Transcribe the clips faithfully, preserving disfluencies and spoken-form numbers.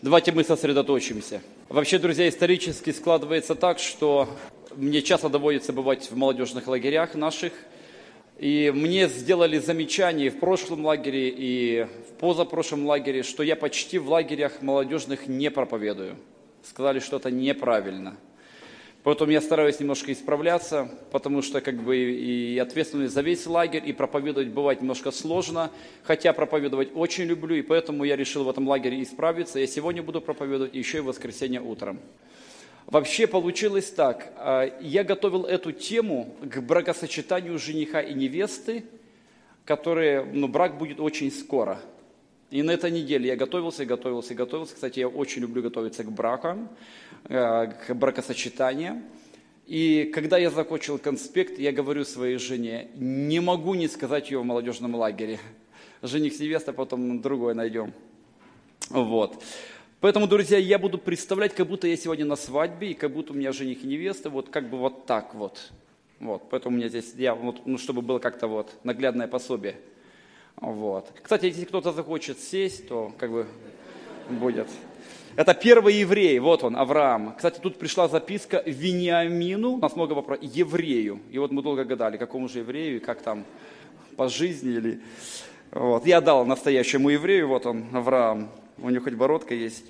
Давайте мы сосредоточимся. Вообще, друзья, исторически складывается так, что мне часто доводится бывать в молодежных лагерях наших, и мне сделали замечание в прошлом лагере и в позапрошлом лагере, что я почти в лагерях молодежных не проповедую. Сказали, что это неправильно. Поэтому я стараюсь немножко исправляться, потому что как бы и ответственность за весь лагерь, и проповедовать бывает немножко сложно, хотя проповедовать очень люблю, и поэтому я решил в этом лагере исправиться. Я сегодня буду проповедовать, еще и в воскресенье утром. Вообще получилось так, я готовил эту тему к бракосочетанию жениха и невесты, которые, ну, брак будет очень скоро. И на этой неделе я готовился, готовился, готовился. Кстати, я очень люблю готовиться к бракам, к бракосочетаниям. И когда я закончил конспект, я говорю своей жене, не могу не сказать ее в молодежном лагере. Жених с невестой, потом другой найдем. Вот. Поэтому, друзья, я буду представлять, как будто я сегодня на свадьбе, и как будто у меня жених и невеста, вот как бы вот так вот. Вот. Поэтому у меня здесь, я, вот, ну, чтобы было как-то вот наглядное пособие. Вот. Кстати, если кто-то захочет сесть, то как бы будет. Это первый еврей, вот он, Авраам. Кстати, тут пришла записка Вениамину, у нас много вопросов, еврею. И вот мы долго гадали, какому же еврею, и как там, по жизни или... Вот. Я дал настоящему еврею, вот он, Авраам, у него хоть бородка есть.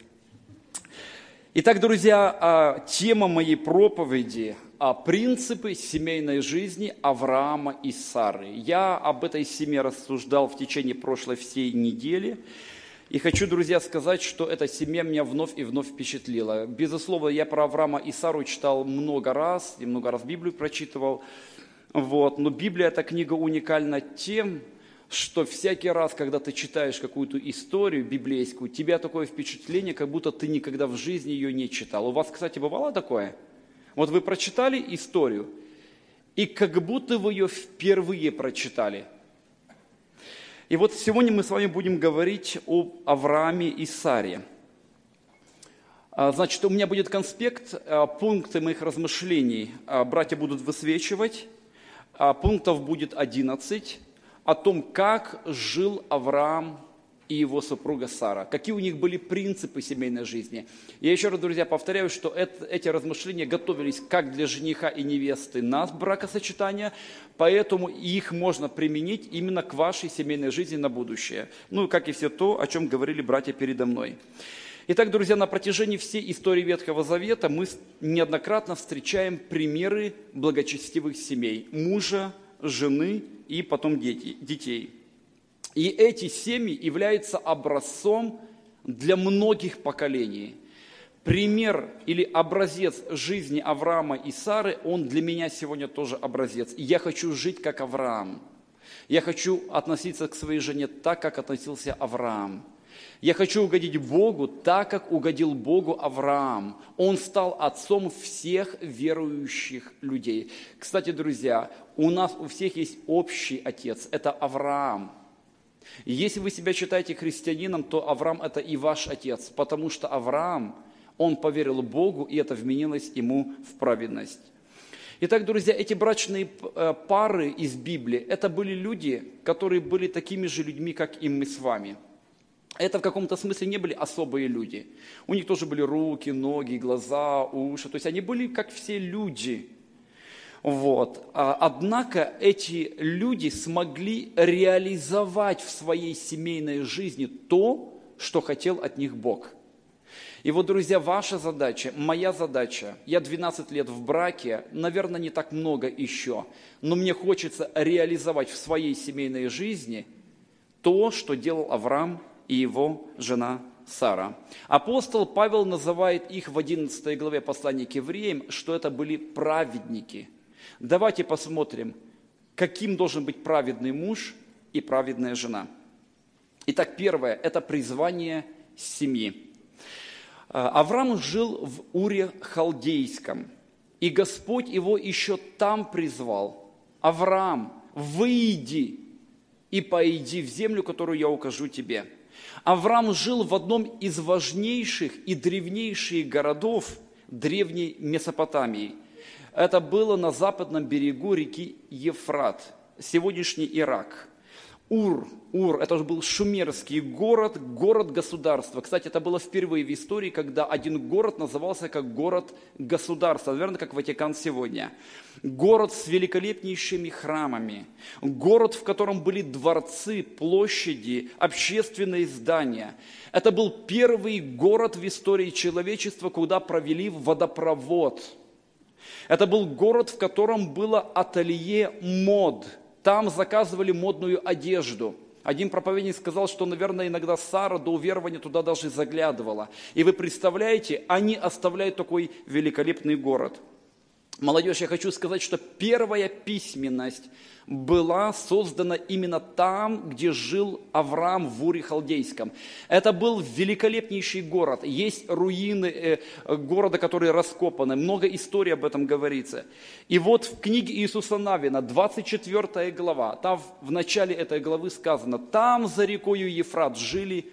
Итак, друзья, тема моей проповеди – принципы семейной жизни Авраама и Сары. Я об этой семье рассуждал в течение прошлой всей недели. И хочу, друзья, сказать, что эта семья меня вновь и вновь впечатлила. Безусловно, я про Авраама и Сару читал много раз, и много раз Библию прочитывал. Вот. Но Библия – эта книга уникальна тем, что всякий раз, когда ты читаешь какую-то историю библейскую, у тебя такое впечатление, как будто ты никогда в жизни ее не читал. У вас, кстати, бывало такое? Вот вы прочитали историю, и как будто вы ее впервые прочитали. И вот сегодня мы с вами будем говорить об Аврааме и Саре. Значит, у меня будет конспект, пункты моих размышлений братья будут высвечивать, пунктов будет одиннадцать, о том, как жил Авраам и его супруга Сара, какие у них были принципы семейной жизни. Я еще раз, друзья, повторяю, что это, эти размышления готовились как для жениха и невесты на бракосочетание, поэтому их можно применить именно к вашей семейной жизни на будущее. Ну, как и все то, о чем говорили братья передо мной. Итак, друзья, на протяжении всей истории Ветхого Завета мы неоднократно встречаем примеры благочестивых семей, мужа, жены и потом дети, детей. И эти семьи являются образцом для многих поколений. Пример или образец жизни Авраама и Сары, он для меня сегодня тоже образец. И я хочу жить как Авраам. Я хочу относиться к своей жене так, как относился Авраам. Я хочу угодить Богу так, как угодил Богу Авраам. Он стал отцом всех верующих людей. Кстати, друзья, у нас у всех есть общий отец, это Авраам. И если вы себя считаете христианином, то Авраам – это и ваш отец, потому что Авраам, он поверил Богу, и это вменилось ему в праведность. Итак, друзья, эти брачные пары из Библии – это были люди, которые были такими же людьми, как и мы с вами. Это в каком-то смысле не были особые люди. У них тоже были руки, ноги, глаза, уши. То есть они были как все люди. Вот. Однако эти люди смогли реализовать в своей семейной жизни то, что хотел от них Бог. И вот, друзья, ваша задача, моя задача, я двенадцать лет в браке, наверное, не так много еще, но мне хочется реализовать в своей семейной жизни то, что делал Авраам и его жена Сара. Апостол Павел называет их в одиннадцатой главе послания к евреям, что это были праведники. Давайте посмотрим, каким должен быть праведный муж и праведная жена. Итак, первое – это призвание семьи. Авраам жил в Уре Халдейском, и Господь его еще там призвал. Авраам, выйди и пойди в землю, которую я укажу тебе. Авраам жил в одном из важнейших и древнейших городов древней Месопотамии. Это было на западном берегу реки Ефрат, сегодняшний Ирак. Ур, Ур, это же был шумерский город, город-государство. Кстати, это было впервые в истории, когда один город назывался как город-государство, наверное, как Ватикан сегодня. Город с великолепнейшими храмами, город, в котором были дворцы, площади, общественные здания. Это был первый город в истории человечества, куда провели водопровод. Это был город, в котором было ателье мод. Там заказывали модную одежду. Один проповедник сказал, что, наверное, иногда Сара до уверования туда даже заглядывала. И вы представляете, они оставляют такой великолепный город. Молодежь, я хочу сказать, что первая письменность была создана именно там, где жил Авраам в Уре Халдейском. Это был великолепнейший город. Есть руины э, города, которые раскопаны. Много историй об этом говорится. И вот в книге Иисуса Навина, двадцать четвёртая глава, там в начале этой главы сказано, там за рекою Ефрат жили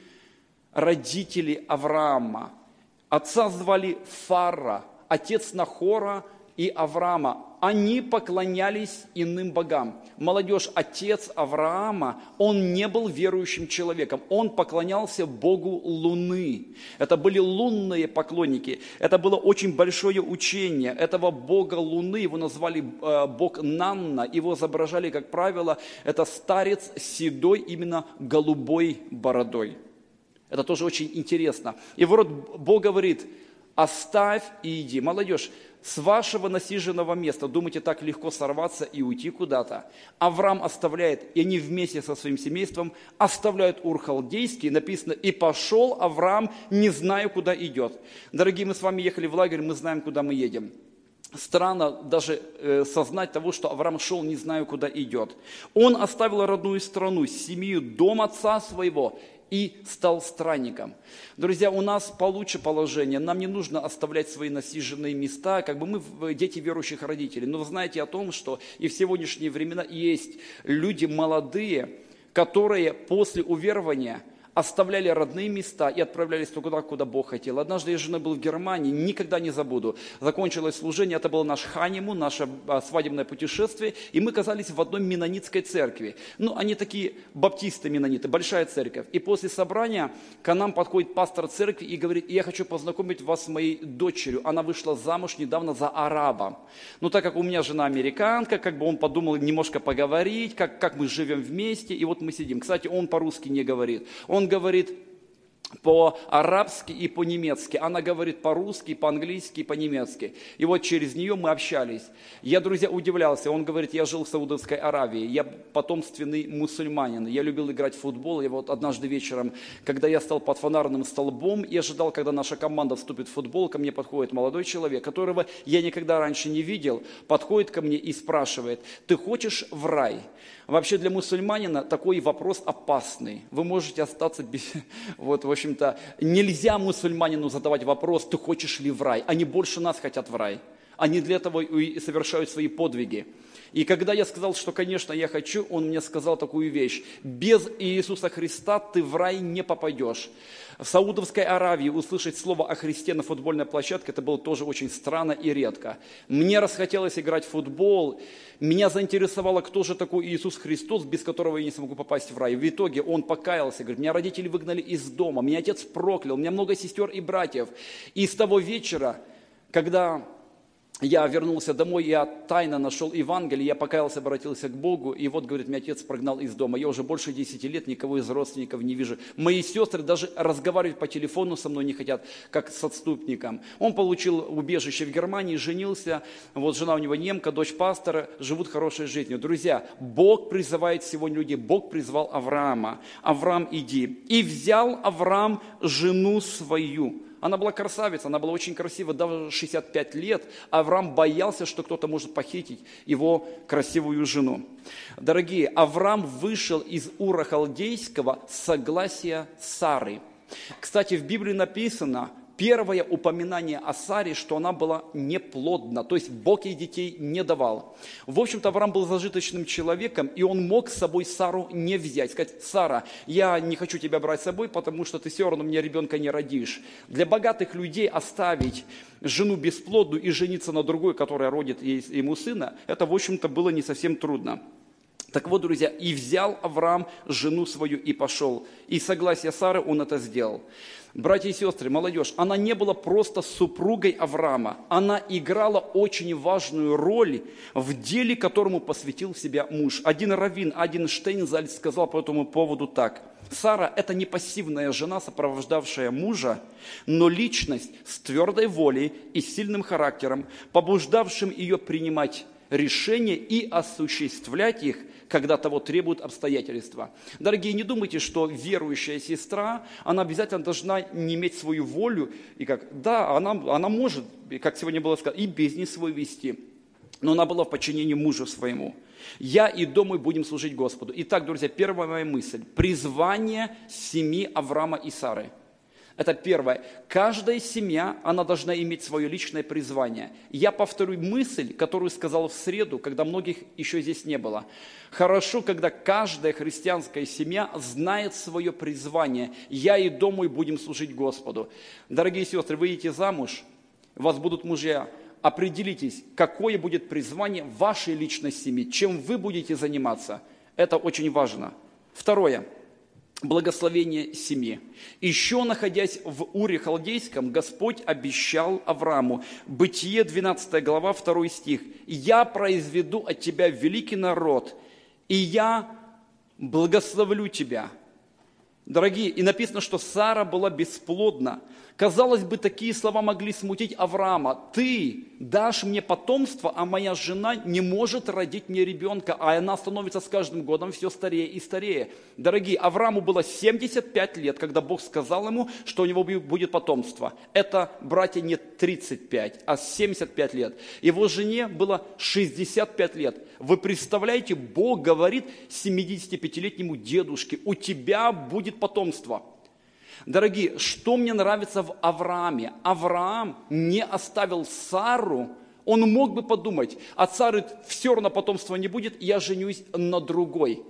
родители Авраама. Отца звали Фара, отец Нахора и Авраама. Они поклонялись иным богам. Молодежь, отец Авраама, он не был верующим человеком. Он поклонялся богу Луны. Это были лунные поклонники. Это было очень большое учение. Этого бога Луны, его назвали э, бог Нанна. Его изображали, как правило, это старец с седой, именно голубой бородой. Это тоже очень интересно. И вот Бог говорит, оставь и иди. Молодежь, с вашего насиженного места, думаете, так легко сорваться и уйти куда-то? Авраам оставляет, и они вместе со своим семейством оставляют Ур Халдейский, написано, и пошел Авраам, не зная, куда идет. Дорогие, мы с вами ехали в лагерь, мы знаем, куда мы едем. Странно даже э, сознать того, что Авраам шел, не зная, куда идет. Он оставил родную страну, семью, дом отца своего, и стал странником. Друзья, у нас получше положение, нам не нужно оставлять свои насиженные места, как бы мы дети верующих родителей. Но вы знаете о том, что и в сегодняшние времена есть люди молодые, которые после уверования оставляли родные места и отправлялись туда, куда Бог хотел. Однажды я с женой был в Германии, никогда не забуду. Закончилось служение, это был наш ханимун, наше свадебное путешествие, и мы оказались в одной меннонитской церкви. Ну, они такие баптисты-меннониты, большая церковь. И после собрания к нам подходит пастор церкви и говорит, я хочу познакомить вас с моей дочерью. Она вышла замуж недавно за араба. Ну, так как у меня жена американка, как бы он подумал немножко поговорить, как, как мы живем вместе, и вот мы сидим. Кстати, он по-русски не говорит. Он говорит по-арабски и по-немецки. Она говорит по-русски, по-английски и по-немецки. И вот через нее мы общались. Я, друзья, удивлялся. Он говорит, я жил в Саудовской Аравии, я потомственный мусульманин, я любил играть в футбол. И вот однажды вечером, когда я стал под фонарным столбом и ожидал, когда наша команда вступит в футбол, ко мне подходит молодой человек, которого я никогда раньше не видел, подходит ко мне и спрашивает, ты хочешь в рай? Вообще для мусульманина такой вопрос опасный. Вы можете остаться без... Вот, в общем-то, нельзя мусульманину задавать вопрос, ты хочешь ли в рай? Они больше нас хотят в рай. Они для этого и совершают свои подвиги. И когда я сказал, что, конечно, я хочу, он мне сказал такую вещь. Без Иисуса Христа ты в рай не попадешь. В Саудовской Аравии услышать слово о Христе на футбольной площадке, это было тоже очень странно и редко. Мне расхотелось играть в футбол. Меня заинтересовало, кто же такой Иисус Христос, без которого я не смогу попасть в рай. В итоге он покаялся, говорит, меня родители выгнали из дома, меня отец проклял, у меня много сестер и братьев. И с того вечера, когда... я вернулся домой, я тайно нашел Евангелие, я покаялся, обратился к Богу, и вот, говорит, меня отец прогнал из дома. Я уже больше десяти лет никого из родственников не вижу. Мои сестры даже разговаривать по телефону со мной не хотят, как с отступником. Он получил убежище в Германии, женился, вот жена у него немка, дочь пастора, живут хорошей жизнью. Друзья, Бог призывает сегодня людей, Бог призвал Авраама. Авраам, иди. И взял Авраам жену свою. Она была красавица, она была очень красива, даже шестьдесят пять лет. Авраам боялся, что кто-то может похитить его красивую жену. Дорогие, Авраам вышел из Ура Халдейского с согласия Сары. Кстати, в Библии написано, первое упоминание о Саре, что она была неплодна, то есть Бог ей детей не давал. В общем-то, Авраам был зажиточным человеком, и он мог с собой Сару не взять. Сказать, Сара, я не хочу тебя брать с собой, потому что ты все равно мне ребенка не родишь. Для богатых людей оставить жену бесплодную и жениться на другой, которая родит ему сына, это, в общем-то, было не совсем трудно. Так вот, друзья, и взял Авраам жену свою и пошел. И согласие Сары он это сделал. Братья и сестры, молодежь, она не была просто супругой Авраама. Она играла очень важную роль в деле, которому посвятил себя муж. Один раввин, один Штейнзальц сказал по этому поводу так. Сара – это не пассивная жена, сопровождавшая мужа, но личность с твердой волей и сильным характером, побуждавшим ее принимать решения и осуществлять их, когда того требуют обстоятельства. Дорогие, не думайте, что верующая сестра, она обязательно должна не иметь свою волю. И как, да, она, она может, как сегодня было сказано, и бизнес свой вести. Но она была в подчинении мужу своему. Я и дом мой будем служить Господу. Итак, друзья, первая моя мысль. Призвание семьи Авраама и Сары. Это первое. Каждая семья, она должна иметь свое личное призвание. Я повторю мысль, которую сказал в среду, когда многих еще здесь не было. Хорошо, когда каждая христианская семья знает свое призвание. Я и дом мой будем служить Господу. Дорогие сестры, вы идете замуж, у вас будут мужья. Определитесь, какое будет призвание вашей личной семьи, чем вы будете заниматься. Это очень важно. Второе. Благословение семьи. Еще находясь в Уре Халдейском, Господь обещал Аврааму, Бытие двенадцатая глава, второй стих, «Я произведу от тебя великий народ, и я благословлю тебя». Дорогие, и написано, что Сара была бесплодна. Казалось бы, такие слова могли смутить Авраама. Ты дашь мне потомство, а моя жена не может родить мне ребенка, а она становится с каждым годом все старее и старее. Дорогие, Аврааму было семьдесят пять лет, когда Бог сказал ему, что у него будет потомство. Это, братья, не тридцать пять, а семьдесят пять лет. Его жене было шестьдесят пять лет. Вы представляете, Бог говорит семидесятипятилетнему дедушке, у тебя будет потомство. Дорогие, что мне нравится в Аврааме? Авраам не оставил Сару, он мог бы подумать, от Сары все равно потомства не будет, я женюсь на другой.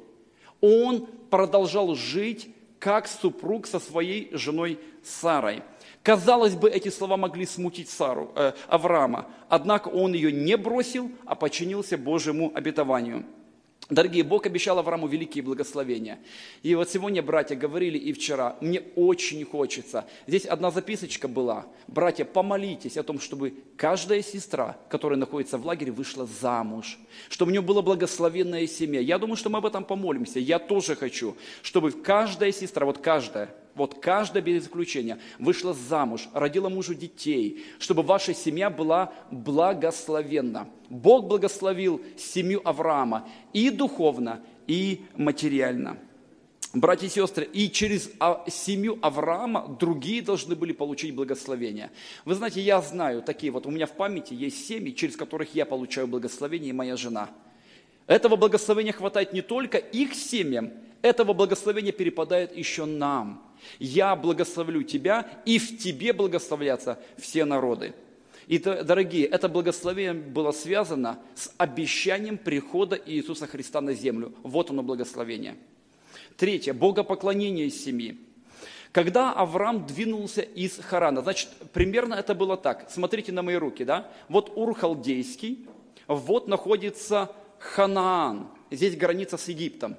Он продолжал жить как супруг со своей женой Сарой. Казалось бы, эти слова могли смутить Сару, э, Авраама, однако он ее не бросил, а подчинился Божьему обетованию. Дорогие, Бог обещал Аврааму великие благословения. И вот сегодня братья говорили и вчера, мне очень хочется. Здесь одна записочка была. Братья, помолитесь о том, чтобы каждая сестра, которая находится в лагере, вышла замуж. Чтобы у нее была благословенная семья. Я думаю, что мы об этом помолимся. Я тоже хочу, чтобы каждая сестра, вот каждая, вот каждая без исключения вышла замуж, родила мужу детей, чтобы ваша семья была благословенна. Бог благословил семью Авраама и духовно, и материально. Братья и сестры, и через семью Авраама другие должны были получить благословение. Вы знаете, я знаю такие, вот у меня в памяти есть семьи, через которых я получаю благословение, и моя жена. Этого благословения хватает не только их семьям, этого благословения перепадает еще нам. Я благословлю тебя, и в тебе благословлятся все народы. И, дорогие, это благословение было связано с обещанием прихода Иисуса Христа на землю. Вот оно благословение. Третье. Богопоклонение семьи. Когда Авраам двинулся из Харана, значит, примерно это было так. Смотрите на мои руки, да? Вот Ур Халдейский, вот находится Ханаан. Здесь граница с Египтом.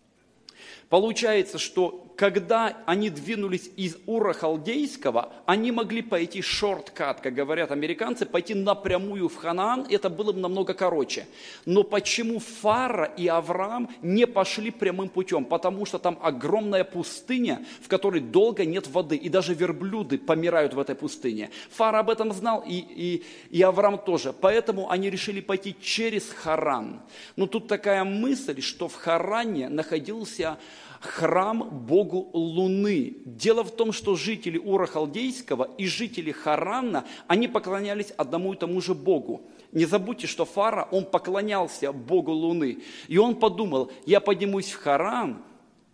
Получается, что когда они двинулись из Ура Халдейского, они могли пойти шорткат, как говорят американцы, пойти напрямую в Ханаан, это было бы намного короче. Но почему Фара и Авраам не пошли прямым путем? Потому что там огромная пустыня, в которой долго нет воды, и даже верблюды помирают в этой пустыне. Фара об этом знал, и, и, и Авраам тоже. Поэтому они решили пойти через Харан. Но тут такая мысль, что в Харане находился храм Богу Луны. Дело в том, что жители Ура Халдейского и жители Харана, они поклонялись одному и тому же Богу. Не забудьте, что Фара, он поклонялся Богу Луны. И он подумал, я поднимусь в Харан,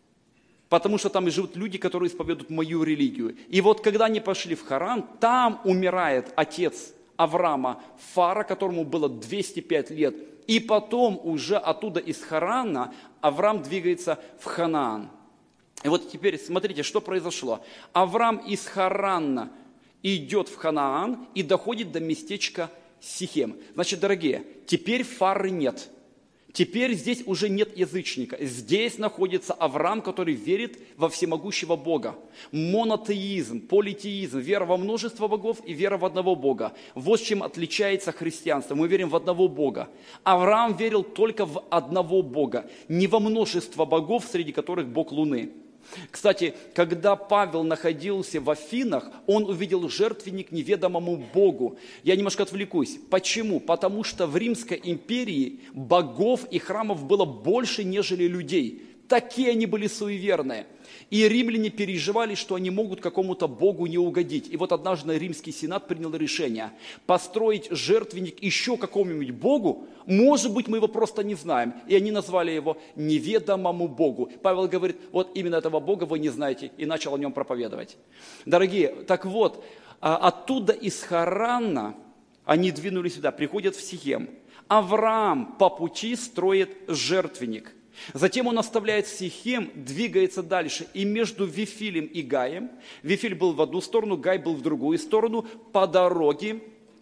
потому что там и живут люди, которые исповедуют мою религию. И вот когда они пошли в Харан, там умирает отец Авраама, Фара, которому было двести пять лет. И потом уже оттуда из Харана Авраам двигается в Ханаан. И вот теперь смотрите, что произошло. Авраам из Харана идет в Ханаан и доходит до местечка Сихем. Значит, дорогие, теперь Фары нет. Теперь здесь уже нет язычника. Здесь находится Авраам, который верит во всемогущего Бога. Монотеизм, политеизм, вера во множество богов и вера в одного Бога. Вот чем отличается христианство. Мы верим в одного Бога. Авраам верил только в одного Бога, не во множество богов, среди которых Бог Луны. Кстати, когда Павел находился в Афинах, он увидел жертвенник неведомому Богу. Я немножко отвлекусь. Почему? Потому что в Римской империи богов и храмов было больше, нежели людей. Такие они были суеверные. И римляне переживали, что они могут какому-то богу не угодить. И вот однажды Римский сенат принял решение построить жертвенник еще какому-нибудь богу. Может быть, мы его просто не знаем. И они назвали его неведомому богу. Павел говорит, вот именно этого бога вы не знаете. И начал о нем проповедовать. Дорогие, так вот, оттуда из Харана они двинулись сюда, приходят в Сихем. Авраам по пути строит жертвенник. Затем он оставляет Сихем, двигается дальше. И между Вифилем и Гаем, Вифиль был в одну сторону, Гай был в другую сторону, по дороге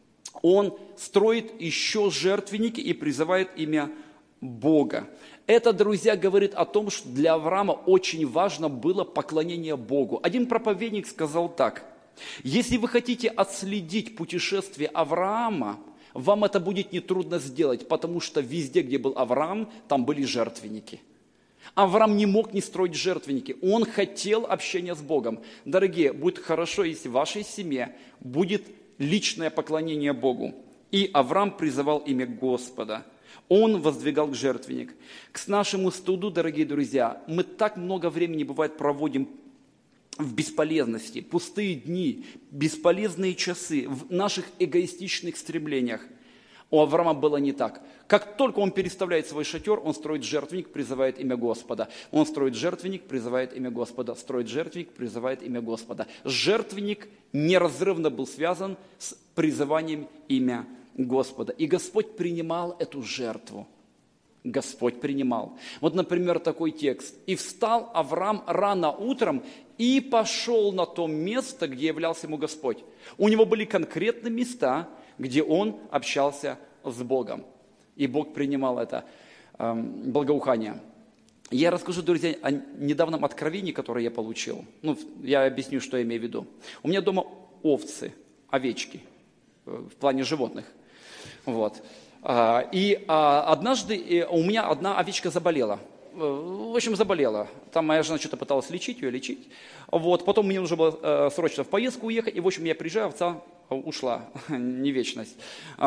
он строит еще жертвенники и призывает имя Бога. Это, друзья, говорит о том, что для Авраама очень важно было поклонение Богу. Один проповедник сказал так: если вы хотите отследить путешествие Авраама, вам это будет нетрудно сделать, потому что везде, где был Авраам, там были жертвенники. Авраам не мог не строить жертвенники. Он хотел общения с Богом. Дорогие, будет хорошо, если в вашей семье будет личное поклонение Богу. И Авраам призывал имя Господа. Он воздвигал жертвенник. К нашему студу, дорогие друзья, мы так много времени, бывает, проводим в бесполезности, пустые дни, бесполезные часы, в наших эгоистичных стремлениях. У Авраама было не так. Как только он переставляет свой шатер, он строит жертвенник, призывает имя Господа. Он строит жертвенник, призывает имя Господа. Строит жертвенник, призывает имя Господа. Жертвенник неразрывно был связан с призыванием имя Господа. И Господь принимал эту жертву. Господь принимал. Вот, например, такой текст. «И встал Авраам рано утром и пошел на то место, где являлся ему Господь». У него были конкретные места, где он общался с Богом. И Бог принимал это э, благоухание. Я расскажу, друзья, о недавнем откровении, которое я получил. Ну, я объясню, что я имею в виду. У меня дома овцы, овечки, в плане животных. Вот. И однажды у меня одна овечка заболела. В общем, заболела. Там моя жена что-то пыталась лечить ее, лечить. Вот. Потом мне нужно было срочно в поездку уехать. И, в общем, я приезжаю, овца ушла. Не вечность.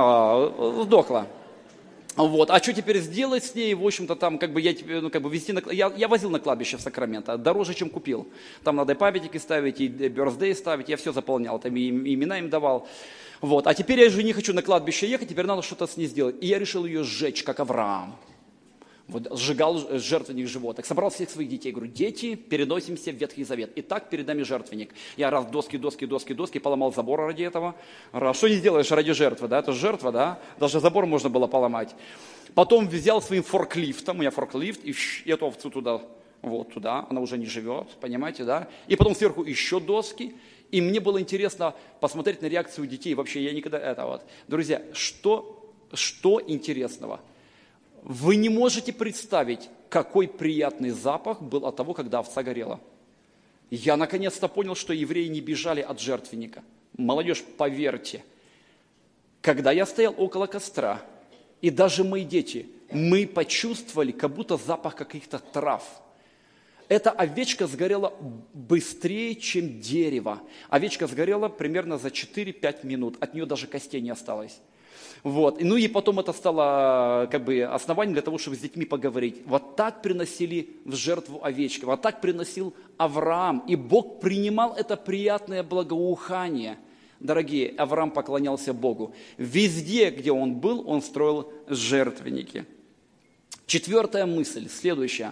Сдохла. Вот. А что теперь сделать с ней? В общем-то, там как бы я, ну, как бы везти на, я, я возил на кладбище в Сакраменто, дороже, чем купил. Там надо и памятники ставить, и бёрздей ставить, я все заполнял, там и имена им давал. Вот. А теперь я же не хочу на кладбище ехать, теперь надо что-то с ней сделать. И я решил ее сжечь, как Авраам. Вот, сжигал жертвенник животных. Собрал всех своих детей. Говорю, дети, переносимся в Ветхий Завет. Итак, перед нами жертвенник. Я раз доски, доски, доски, доски, поломал забор ради этого. Раз, что не сделаешь ради жертвы, да? Это жертва, да? Даже забор можно было поломать. Потом взял своим форклифтом, у меня форклифт, и эту овцу туда, вот туда, она уже не живет, понимаете, да? И потом сверху еще доски. И мне было интересно посмотреть на реакцию детей. Вообще, я никогда это вот. Друзья, что, что интересного? Вы не можете представить, какой приятный запах был от того, когда овца горела. Я наконец-то понял, что евреи не бежали от жертвенника. Молодежь, поверьте, когда я стоял около костра, и даже мои дети, мы почувствовали, как будто запах каких-то трав. Эта овечка сгорела быстрее, чем дерево. Овечка сгорела примерно за четыре-пять минут. От нее даже костей не осталось. Вот. Ну и потом это стало как бы основанием для того, чтобы с детьми поговорить. Вот так приносили в жертву овечки. Вот так приносил Авраам. И Бог принимал это приятное благоухание. Дорогие, Авраам поклонялся Богу. Везде, где он был, он строил жертвенники. Четвертая мысль, следующая.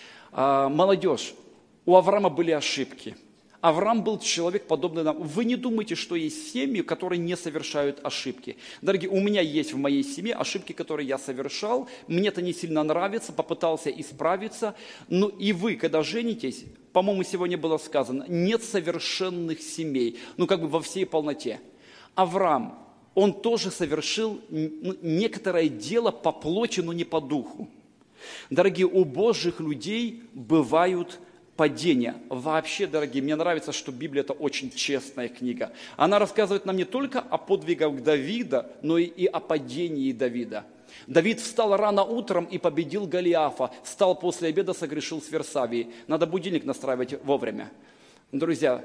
Молодежь, у Авраама были ошибки. Авраам был человек, подобный нам. Вы не думайте, что есть семьи, которые не совершают ошибки. Дорогие, у меня есть в моей семье ошибки, которые я совершал. Мне это не сильно нравится, попытался исправиться. Но и вы, когда женитесь, по-моему, сегодня было сказано, нет совершенных семей. Ну, как бы во всей полноте. Авраам, он тоже совершил некоторое дело по плоти, но не по духу. Дорогие, у Божьих людей бывают падения. Вообще, дорогие, мне нравится, что Библия – это очень честная книга. Она рассказывает нам не только о подвигах Давида, но и о падении Давида. Давид встал рано утром и победил Голиафа, встал после обеда, согрешил с Версавией. Надо будильник настраивать вовремя. Друзья,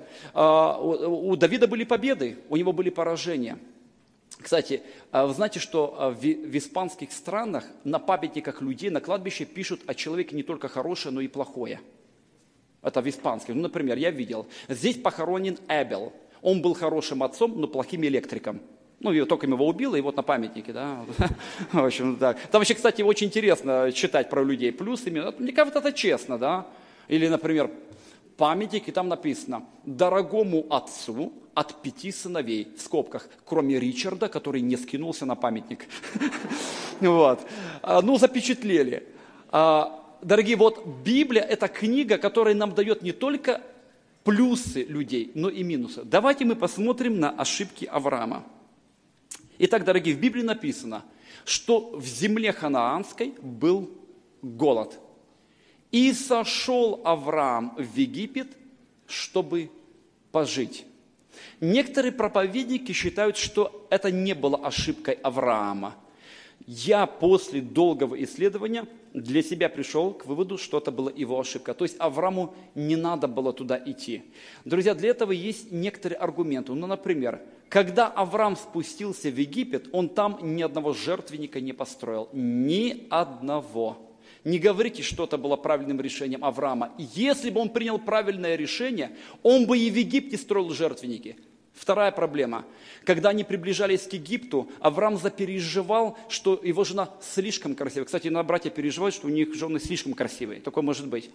у Давида были победы, у него были поражения. Кстати, вы знаете, что в испанских странах на памятниках людей, на кладбище пишут о человеке не только хорошее, но и плохое. Это в испанских. Ну, например, я видел, здесь похоронен Эбел. Он был хорошим отцом, но плохим электриком. Ну, и только его убило, и вот на памятнике, да. В общем, так. Там вообще, кстати, очень интересно читать про людей. Плюсы, минусы. Мне кажется, это честно, да. Или, например, памятник, и там написано: «Дорогому отцу от пяти сыновей», в скобках, кроме Ричарда, который не скинулся на памятник. Вот. Ну, запечатлели. Дорогие, вот Библия – это книга, которая нам дает не только плюсы людей, но и минусы. Давайте мы посмотрим на ошибки Авраама. Итак, дорогие, в Библии написано, что в земле ханаанской был голод. «И сошел Авраам в Египет, чтобы пожить». Некоторые проповедники считают, что это не было ошибкой Авраама. Я после долгого исследования для себя пришел к выводу, что это была его ошибка. То есть Аврааму не надо было туда идти. Друзья, для этого есть некоторые аргументы. Ну, например, когда Авраам спустился в Египет, он там ни одного жертвенника не построил. Ни одного. Не говорите, что это было правильным решением Авраама. Если бы он принял правильное решение, он бы и в Египте строил жертвенники. Вторая проблема. Когда они приближались к Египту, Авраам запереживал, что его жена слишком красивая. Кстати, иногда братья переживают, что у них жены слишком красивые. Такое может быть.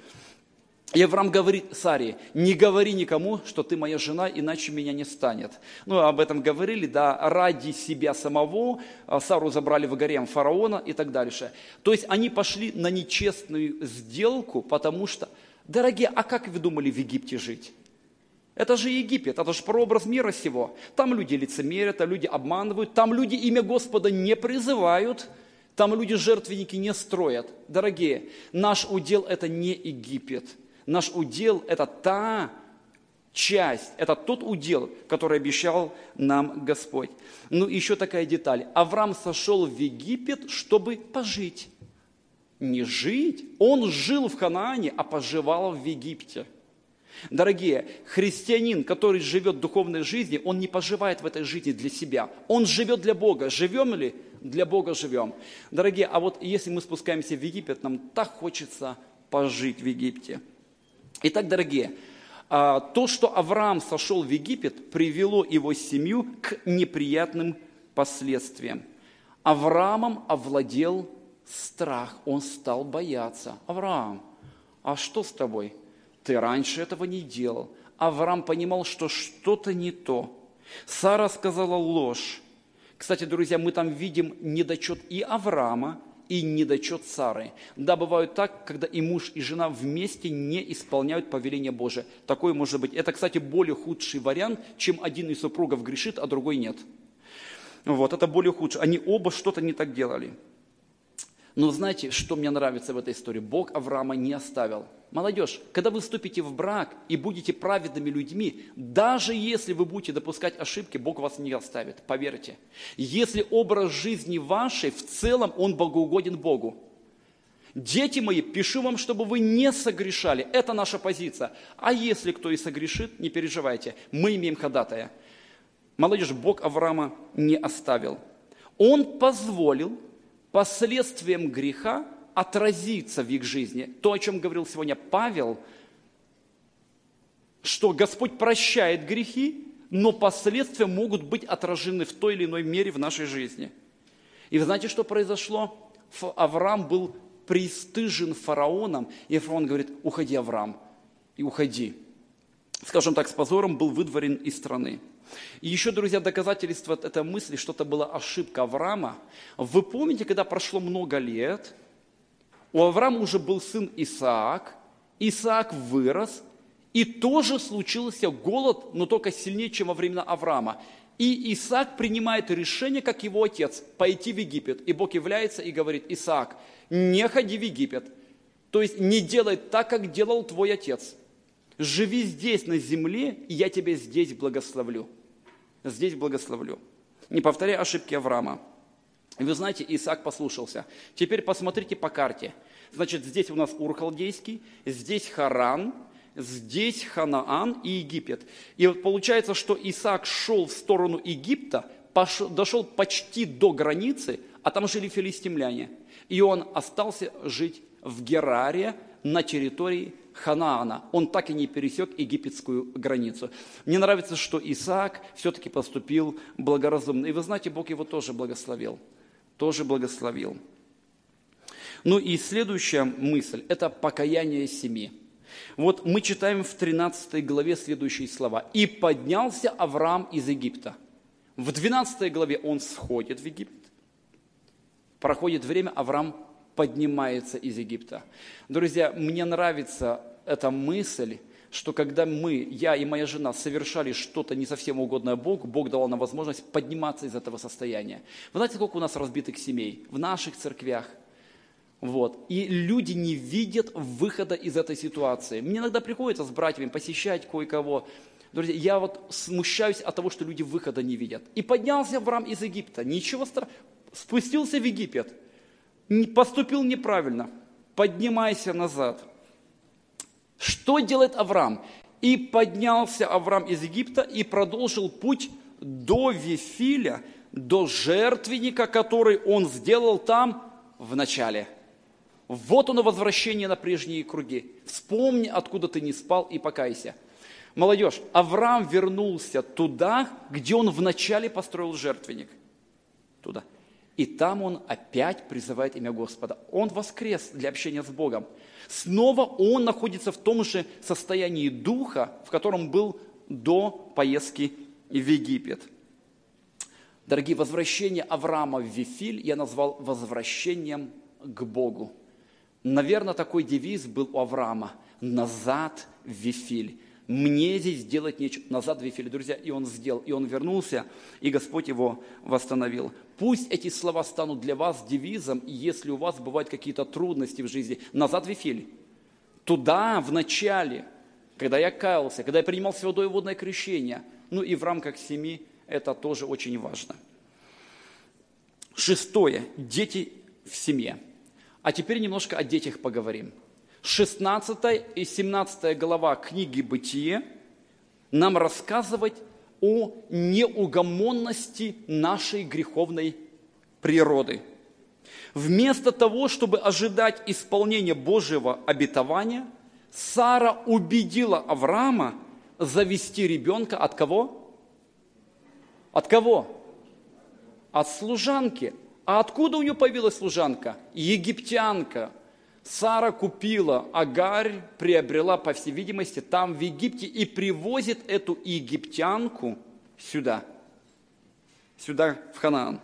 И Авраам говорит Саре: не говори никому, что ты моя жена, иначе меня не станет. Ну, об этом говорили, да, ради себя самого. Сару забрали в гарем фараона и так дальше. То есть они пошли на нечестную сделку, потому что, дорогие, а как вы думали в Египте жить? Это же Египет, это же прообраз мира сего. Там люди лицемерят, там люди обманывают, там люди имя Господа не призывают, там люди жертвенники не строят. Дорогие, наш удел – это не Египет. Наш удел – это та часть, это тот удел, который обещал нам Господь. Ну, еще такая деталь. Авраам сошел в Египет, чтобы пожить. Не жить. Он жил в Ханаане, а поживал в Египте. Дорогие, христианин, который живет в духовной жизни, он не поживает в этой жизни для себя. Он живет для Бога. Живем ли? Для Бога живем. Дорогие, а вот если мы спускаемся в Египет, нам так хочется пожить в Египте. Итак, дорогие, то, что Авраам сошел в Египет, привело его семью к неприятным последствиям. Авраамом овладел страх, он стал бояться. Авраам, а что с тобой? Ты раньше этого не делал. Авраам понимал, что что-то не то. Сара сказала ложь. Кстати, друзья, мы там видим недочет и Авраама, и недочет Сары. Да, бывает так, когда и муж, и жена вместе не исполняют повеление Божие. Такое может быть. Это, кстати, более худший вариант, чем один из супругов грешит, а другой нет. Вот, это более худший. Они оба что-то не так делали. Но знаете, что мне нравится в этой истории? Бог Авраама не оставил. Молодежь, когда вы вступите в брак и будете праведными людьми, даже если вы будете допускать ошибки, Бог вас не оставит, поверьте. Если образ жизни вашей в целом, он богоугоден Богу. Дети мои, пишу вам, чтобы вы не согрешали. Это наша позиция. А если кто и согрешит, не переживайте, мы имеем ходатая. Молодежь, Бог Авраама не оставил. Он позволил последствиям греха отразиться в их жизни. То, о чем говорил сегодня Павел, что Господь прощает грехи, но последствия могут быть отражены в той или иной мере в нашей жизни. И вы знаете, что произошло? Авраам был пристыжен фараоном, и фараон говорит: уходи, Авраам, и уходи. Скажем так, с позором был выдворен из страны. И еще, друзья, доказательство этой мысли, что это была ошибка Авраама. Вы помните, когда прошло много лет, у Авраама уже был сын Исаак, Исаак вырос, и тоже случился голод, но только сильнее, чем во времена Авраама. И Исаак принимает решение, как его отец, пойти в Египет. И Бог является и говорит: Исаак, не ходи в Египет. То есть не делай так, как делал твой отец. Живи здесь, на земле, и я тебя здесь благословлю. Здесь благословлю. Не повторяй ошибки Авраама. И вы знаете, Исаак послушался. Теперь посмотрите по карте. Значит, здесь у нас Ур Халдейский, здесь Харан, здесь Ханаан и Египет. И вот получается, что Исаак шел в сторону Египта, пошел, дошел почти до границы, а там жили филистимляне. И он остался жить в Гераре на территории Ханаана. Он так и не пересек египетскую границу. Мне нравится, что Исаак все-таки поступил благоразумно. И вы знаете, Бог его тоже благословил. Тоже благословил. Ну и следующая мысль – это покаяние семьи. Вот мы читаем в тринадцатой главе следующие слова. «И поднялся Авраам из Египта». В двенадцатой главе он сходит в Египет. Проходит время, Авраам поднимается из Египта. Друзья, мне нравится эта мысль, что когда мы, я и моя жена, совершали что-то не совсем угодное Богу, Бог дал нам возможность подниматься из этого состояния. Вы знаете, сколько у нас разбитых семей в наших церквях? Вот. И люди не видят выхода из этой ситуации. Мне иногда приходится с братьями посещать кое-кого. Друзья, я вот смущаюсь от того, что люди выхода не видят. И поднялся Авраам из Египта. Ничего страшного. Спустился в Египет. Поступил неправильно. Поднимайся назад. Что делает Авраам? И поднялся Авраам из Египта и продолжил путь до Вифиля, до жертвенника, который он сделал там в начале. Вот оно, возвращение на прежние круги. Вспомни, откуда ты не спал, и покайся. Молодежь, Авраам вернулся туда, где он вначале построил жертвенник. Туда. И там он опять призывает имя Господа. Он воскрес для общения с Богом. Снова он находится в том же состоянии духа, в котором был до поездки в Египет. Дорогие, возвращение Авраама в Вифиль я назвал возвращением к Богу. Наверное, такой девиз был у Авраама: назад в Вифиль. Мне здесь делать нечего. Назад в Вифиль, друзья. И он сделал, и он вернулся, и Господь его восстановил. Пусть эти слова станут для вас девизом, и если у вас бывают какие-то трудности в жизни, назад в Вифиль. Туда, в начале, когда я каялся, когда я принимал святое водное крещение, ну и в рамках семьи, это тоже очень важно. Шестое. Дети в семье. А теперь немножко о детях поговорим. шестнадцатая и семнадцатая глава книги «Бытие» нам рассказывает о неугомонности нашей греховной природы. Вместо того, чтобы ожидать исполнения Божьего обетования, Сара убедила Авраама завести ребенка от кого? От кого? От служанки. А откуда у нее появилась служанка? Египтянка. Сара купила Агарь, приобрела, по всей видимости, там в Египте и привозит эту египтянку сюда, сюда, в Ханаан.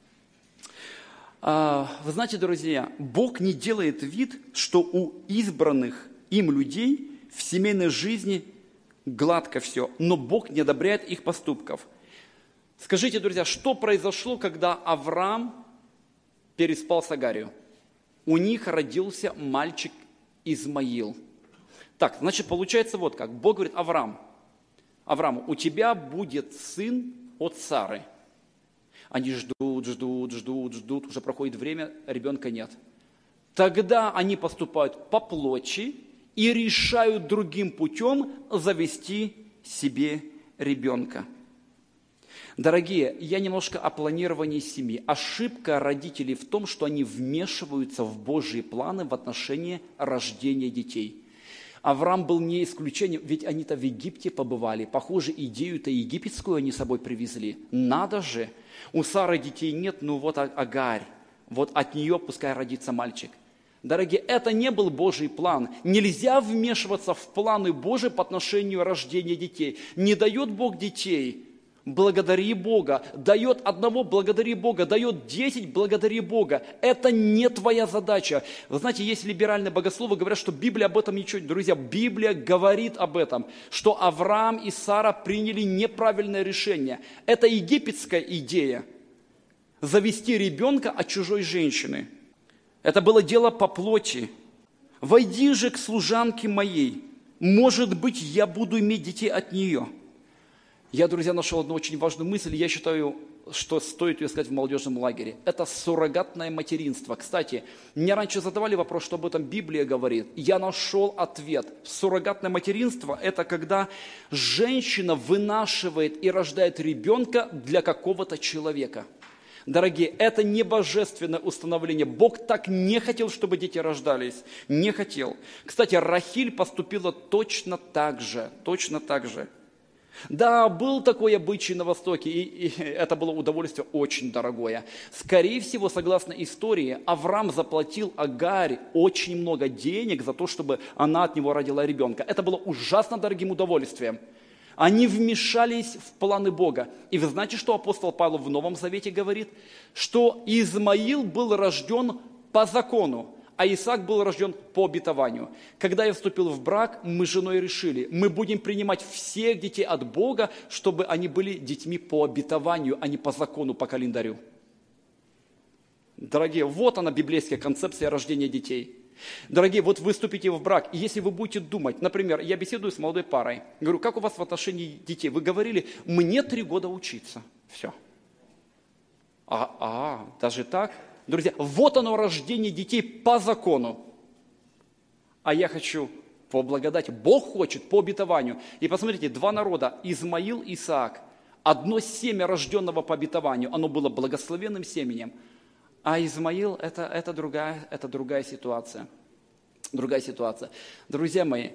Вы знаете, друзья, Бог не делает вид, что у избранных им людей в семейной жизни гладко все, но Бог не одобряет их поступков. Скажите, друзья, что произошло, когда Авраам переспал с Агарью? У них родился мальчик Измаил. Так, значит, получается вот как. Бог говорит: Авраам, Авраам, у тебя будет сын от Сары. Они ждут, ждут, ждут, ждут, уже проходит время, ребенка нет. Тогда они поступают по плоти и решают другим путем завести себе ребенка. Дорогие, я немножко о планировании семьи. Ошибка родителей в том, что они вмешиваются в Божьи планы в отношении рождения детей. Авраам был не исключением, ведь они-то в Египте побывали. Похоже, идею-то египетскую они с собой привезли. Надо же, у Сары детей нет, ну вот Агарь, вот от нее пускай родится мальчик. Дорогие, это не был Божий план. Нельзя вмешиваться в планы Божьи по отношению рождения детей. Не дает Бог детей. благодари Бога. Дает одного, благодари Бога. Дает десять, благодари Бога. Это не твоя задача. Вы знаете, есть либеральные богословы, говорят, что Библия об этом ничего... Друзья, Библия говорит об этом, что Авраам и Сара приняли неправильное решение. Это египетская идея. Завести ребенка от чужой женщины. Это было дело по плоти. «Войди же к служанке моей, может быть, я буду иметь детей от нее». Я, друзья, нашел одну очень важную мысль, я считаю, что стоит ее сказать в молодежном лагере. Это суррогатное материнство. Кстати, мне раньше задавали вопрос, что об этом Библия говорит. Я нашел ответ. Суррогатное материнство – это когда женщина вынашивает и рождает ребенка для какого-то человека. Дорогие, это не божественное установление. Бог так не хотел, чтобы дети рождались. Не хотел. Кстати, Рахиль поступила точно так же. Точно так же. Да, был такой обычай на Востоке, и, и это было удовольствие очень дорогое. Скорее всего, согласно истории, Авраам заплатил Агаре очень много денег за то, чтобы она от него родила ребенка. Это было ужасно дорогим удовольствием. Они вмешались в планы Бога. И вы знаете, что апостол Павел в Новом Завете говорит? Что Измаил был рожден по закону, а Исаак был рожден по обетованию. Когда я вступил в брак, мы с женой решили, мы будем принимать всех детей от Бога, чтобы они были детьми по обетованию, а не по закону, по календарю. Дорогие, вот она библейская концепция рождения детей. Дорогие, вот вы вступите в брак, и если вы будете думать, например, я беседую с молодой парой, говорю, как у вас в отношении детей? Вы говорили, мне три года учиться. Все. А, а, даже так? Друзья, вот оно рождение детей по закону. А я хочу по благодати. Бог хочет по обетованию. И посмотрите, два народа, Измаил и Исаак. Одно семя, рожденного по обетованию, оно было благословенным семенем. А Измаил это, это, другая, это другая ситуация. Другая ситуация. Друзья мои,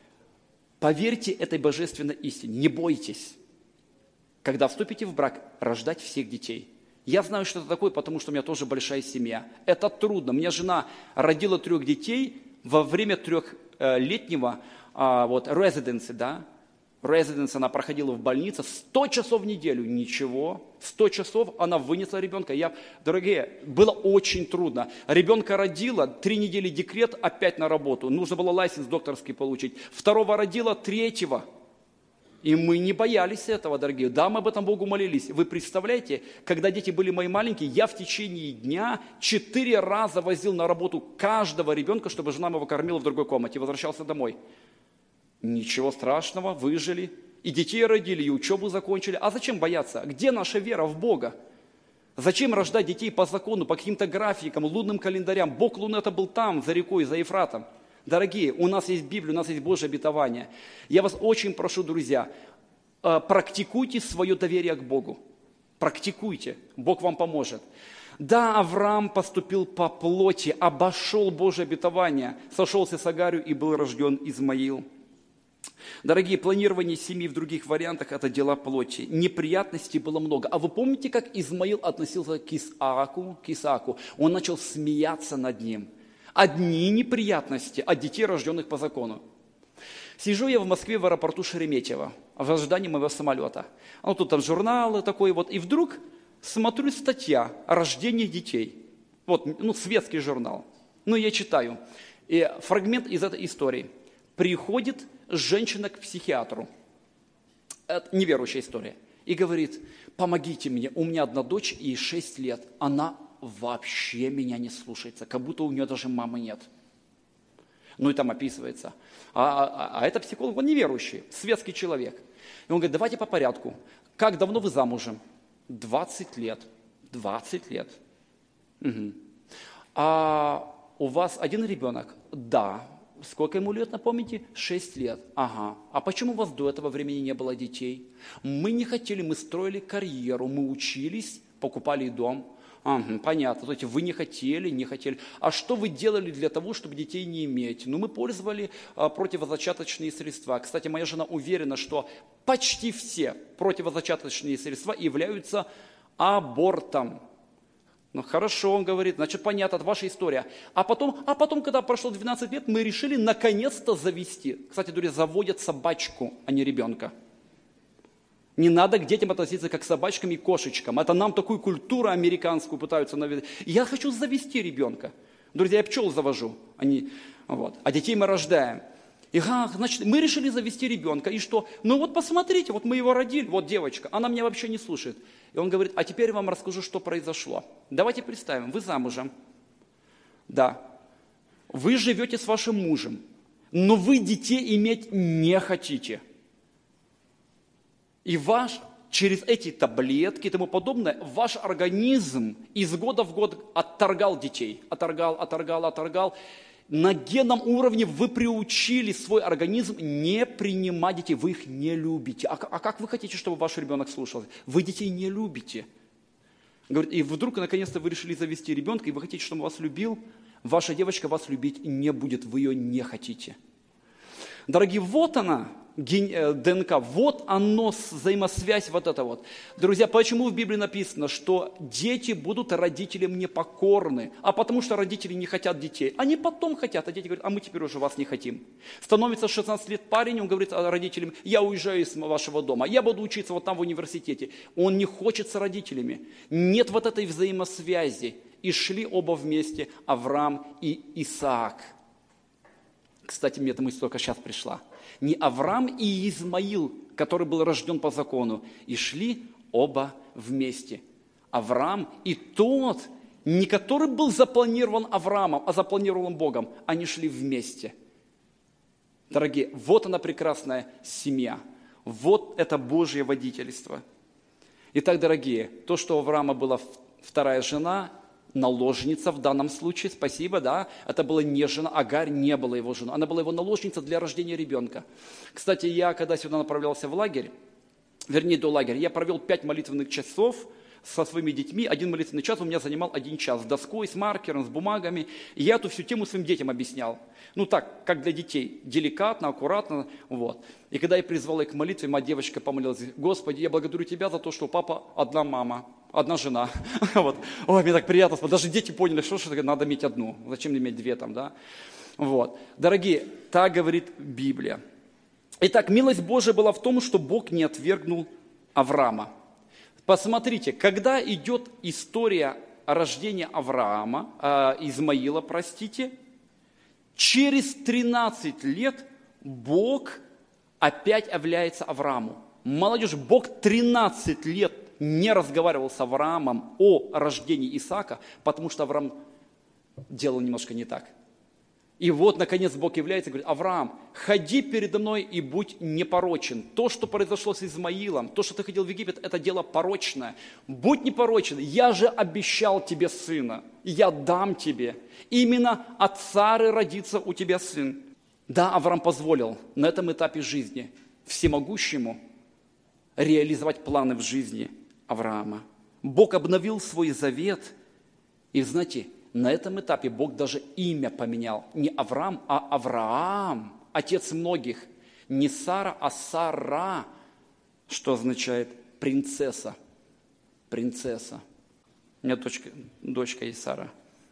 поверьте этой божественной истине, не бойтесь, когда вступите в брак, рождать всех детей. Я знаю, что это такое, потому что у меня тоже большая семья. Это трудно. У меня жена родила трех детей во время трехлетнего а, вот, residency, да, Резиденс она проходила в больнице сто часов в неделю. Ничего. сто часов она вынесла ребенка. Я, дорогие, было очень трудно. Ребенка родила, три недели декрет, опять на работу. Нужно было лайсенс докторский получить. Второго родила, третьего. И мы не боялись этого, дорогие. Да, мы об этом Богу молились. Вы представляете, когда дети были мои маленькие, я в течение дня четыре раза возил на работу каждого ребенка, чтобы жена его кормила в другой комнате. Возвращался домой. Ничего страшного, выжили, и детей родили, и учебу закончили. А зачем бояться? Где наша вера в Бога? Зачем рождать детей по закону, по каким-то графикам, лунным календарям? Бог Луны это был там, за рекой, за Ефратом. Дорогие, у нас есть Библия, у нас есть Божье обетование. Я вас очень прошу, друзья, практикуйте свое доверие к Богу. Практикуйте, Бог вам поможет. Да, Авраам поступил по плоти, обошел Божье обетование, сошелся с Агарью и был рожден Измаил. Дорогие, планирование семьи в других вариантах – это дела плоти. Неприятностей было много. А вы помните, как Измаил относился к Исааку? К Исааку? Он начал смеяться над ним. Одни неприятности от детей, рожденных по закону. Сижу я в Москве в аэропорту Шереметьево в ожидании моего самолета. Ну, тут там журналы такой вот. И вдруг смотрю статья о рождении детей. Вот, ну, светский журнал. Ну, я читаю. И фрагмент из этой истории. Приходит женщина к психиатру, это неверующая история, и говорит, помогите мне, у меня одна дочь, ей шесть лет, она вообще меня не слушается, как будто у нее даже мамы нет. Ну и там описывается. А, а, а это психолог, он неверующий, светский человек. И он говорит, давайте по порядку. Как давно вы замужем? двадцать лет. двадцать лет. Угу. А у вас один ребенок? Да. Сколько ему лет, напомните? Шесть лет. Ага. А почему у вас до этого времени не было детей? Мы не хотели, мы строили карьеру, мы учились, покупали дом. Ага, понятно. То есть вы не хотели, не хотели. А что вы делали для того, чтобы детей не иметь? Ну, мы пользовали а, противозачаточные средства. Кстати, моя жена уверена, что почти все противозачаточные средства являются абортом. Ну хорошо, он говорит, значит, понятно, это ваша история. А потом, а потом, когда прошло двенадцать лет, мы решили наконец-то завести. Кстати, друзья, заводят собачку, а не ребенка. Не надо к детям относиться как к собачкам и кошечкам. Это нам такую культуру американскую пытаются навязать. Я хочу завести ребенка. Друзья, я пчел завожу, они, вот, а детей мы рождаем. И, а, значит, мы решили завести ребенка. И что? Ну вот посмотрите, вот мы его родили, вот девочка, она меня вообще не слушает. И он говорит, а теперь я вам расскажу, что произошло. Давайте представим, вы замужем. Да. Вы живете с вашим мужем, но вы детей иметь не хотите. И ваш, через эти таблетки и тому подобное, ваш организм из года в год отторгал детей. Отторгал, отторгал, отторгал. На генном уровне вы приучили свой организм не принимать детей. Вы их не любите. А, а как вы хотите, чтобы ваш ребенок слушался? Вы детей не любите. Говорит, и вдруг, наконец-то, вы решили завести ребенка, и вы хотите, чтобы он вас любил. Ваша девочка вас любить не будет, вы ее не хотите. Дорогие, вот она, ДНК, вот оно, взаимосвязь вот это вот. Друзья, почему в Библии написано, что дети будут родителям непокорны? А потому что родители не хотят детей. Они потом хотят, а дети говорят, а мы теперь уже вас не хотим. Становится шестнадцать лет парень, он говорит родителям, я уезжаю из вашего дома, я буду учиться вот там в университете. Он не хочет с родителями. Нет вот этой взаимосвязи. И шли оба вместе, Авраам и Исаак. Кстати, мне эта мысль только сейчас пришла. Не Авраам и Измаил, который был рожден по закону, и шли оба вместе. Авраам и тот, не который был запланирован Авраамом, а запланирован Богом, они шли вместе. Дорогие, вот она прекрасная семья. Вот это Божье водительство. Итак, дорогие, то, что у Авраама была вторая жена, наложница в данном случае, спасибо, да, это была не жена, Агарь не была его женой, она была его наложница для рождения ребенка. Кстати, я, когда сюда направлялся в лагерь, вернее, до лагеря, я провел пять молитвенных часов со своими детьми, один молитвенный час у меня занимал один час, с доской, с маркером, с бумагами, и я эту всю тему своим детям объяснял. Ну так, как для детей, деликатно, аккуратно, вот. И когда я призвал их к молитве, моя девочка помолилась, Господи, я благодарю Тебя за то, что у папа одна мама, одна жена. Вот. Ой, мне так приятно, даже дети поняли, что, что надо иметь одну, зачем мне иметь две там, да. Вот. Дорогие, так говорит Библия. Итак, милость Божия была в том, что Бог не отвергнул Авраама. Посмотрите, когда идет история рождения Авраама, э, Измаила, простите, через тринадцать лет Бог опять является Аврааму. Молодежь, Бог тринадцать лет не разговаривал с Авраамом о рождении Исаака, потому что Авраам делал немножко не так. И вот, наконец, Бог является и говорит, Авраам, ходи передо мной и будь непорочен. То, что произошло с Измаилом, то, что ты ходил в Египет, это дело порочное. Будь непорочен, я же обещал тебе сына, и я дам тебе. Именно от Сары родится у тебя сын. Да, Авраам позволил на этом этапе жизни всемогущему реализовать планы в жизни Авраама. Бог обновил свой завет, и, знаете, на этом этапе Бог даже имя поменял. Не Авраам, а Авраам, отец многих. Не Сара, а Сара, что означает принцесса. Принцесса. У меня дочка, дочка есть Сара.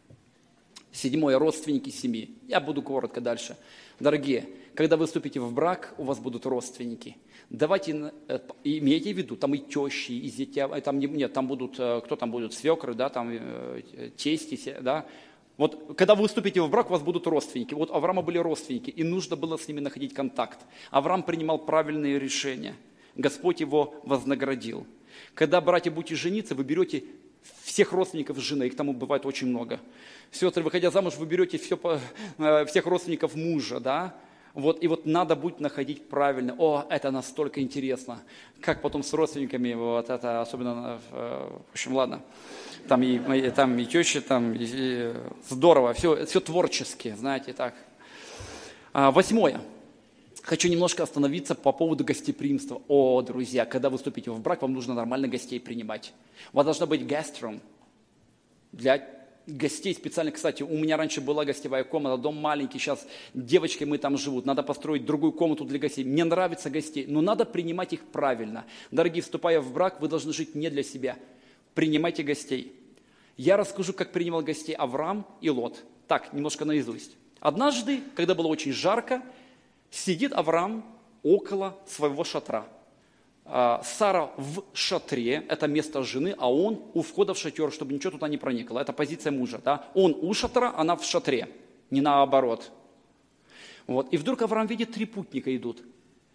Седьмое, родственники семьи. Я буду коротко дальше. Дорогие, когда вы вступите в брак, у вас будут родственники. Давайте, имейте в виду, там и тещи, и зятя, там, нет, там будут, кто там будут, свекры, да, там тести, да. Вот, когда вы вступите в брак, у вас будут родственники. Вот у Авраама были родственники, и нужно было с ними находить контакт. Авраам принимал правильные решения. Господь его вознаградил. Когда, братья, будете жениться, вы берете всех родственников жены, их там бывает очень много. Сестры, выходя замуж, вы берете все, всех родственников мужа, да. Вот, и вот надо будет находить правильно. О, это настолько интересно. Как потом с родственниками, вот это особенно, в общем, ладно. Там и, там и тещи, там и, и, здорово, все, все творчески, знаете, так. А, восьмое. Хочу немножко остановиться по поводу гостеприимства. О, друзья, когда вы вступите в брак, вам нужно нормально гостей принимать. У вас должна быть guest room для гостей специально. Кстати, у меня раньше была гостевая комната, дом маленький, сейчас девочки мы там живут, надо построить другую комнату для гостей. Мне нравится гостей, но надо принимать их правильно. Дорогие, вступая в брак, вы должны жить не для себя. Принимайте гостей. Я расскажу, как принимал гостей Авраам и Лот. Так, немножко наизусть. Однажды, когда было очень жарко, сидит Авраам около своего шатра. Сара в шатре, это место жены, а он у входа в шатер, чтобы ничего туда не проникло. Это позиция мужа. Да? Он у шатра, она в шатре, не наоборот. Вот. И вдруг Авраам видит, три путника идут.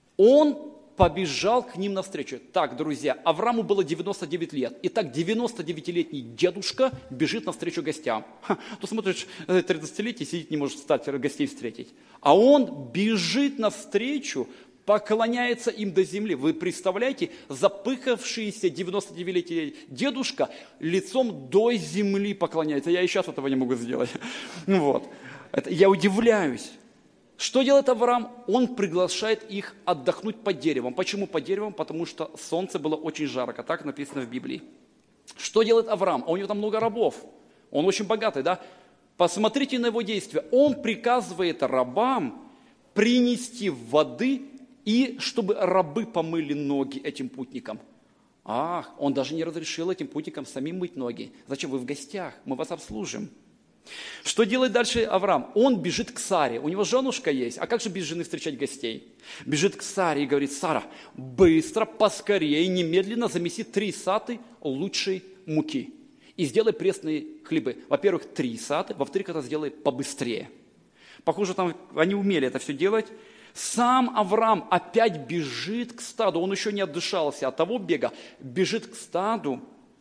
Он побежал к ним навстречу. Так, друзья, Аврааму было девяносто девять лет. И так девяностодевятилетний дедушка бежит навстречу гостям. Ха, ты смотришь, тридцатилетний сидит, не может встать, гостей встретить. А он бежит навстречу, поклоняется им до земли. Вы представляете, запыхавшийся девяностодевятилетний дедушка лицом до земли поклоняется. Я и сейчас этого не могу сделать. Вот. Это, я удивляюсь. Что делает Авраам? Он приглашает их отдохнуть под деревом. Почему под деревом? Потому что солнце было очень жарко. Так написано в Библии. Что делает Авраам? А у него там много рабов. Он очень богатый, да? Посмотрите на его действия. Он приказывает рабам принести воды, и чтобы рабы помыли ноги этим путникам. Ах, он даже не разрешил этим путникам самим мыть ноги. Зачем? Вы в гостях, мы вас обслужим. Что делает дальше Авраам? Он бежит к Саре. У него женушка есть. А как же без жены встречать гостей? Бежит к Саре и говорит: Сара, быстро, поскорее, немедленно замеси три саты лучшей муки. И сделай пресные хлебы. Во-первых, три саты. Во-вторых, это сделай побыстрее. Похоже, там они умели это все делать. Сам Авраам опять бежит к стаду. Он еще не отдышался от того бега. Бежит к стаду.